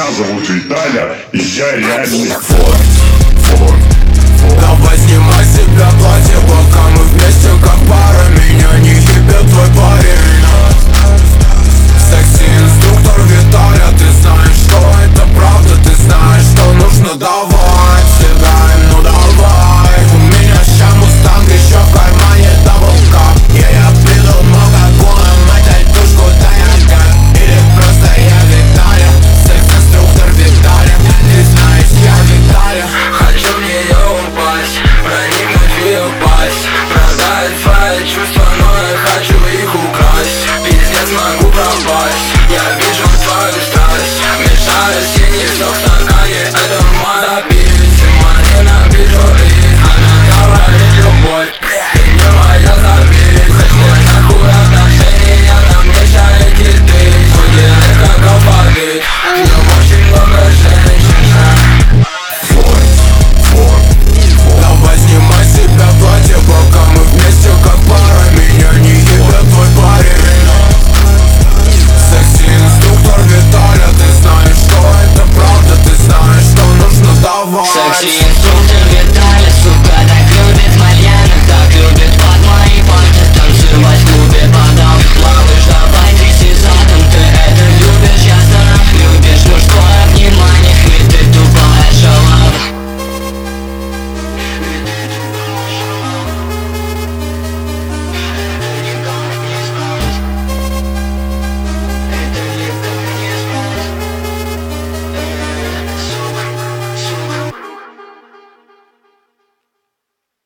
Меня зовут Виталя, и я реальный фон. Давай снимай с себя платье, пока мы вместе как пара. Меня не ебет твой парень. Секси-инструктор Виталя, ты знаешь, что это правда. Ты знаешь, что нужно давать. Седаем, ну давай. У меня ща мустанг, еще в кармане даблкап. Я пидал много гуам, этой тушку таянка. Или просто я Виталя, секс-инструктор Виталя. Ты знаешь, я Виталя. Хочу в нее упасть, проникнуть в ее пасть, продать свои чувства, но я хочу их украсть. Пиздец, могу пропасть, я вижу твою страсть. Мешаю синий сок в стакане, это мой запись. Я ненавижу их, она говорит любовь.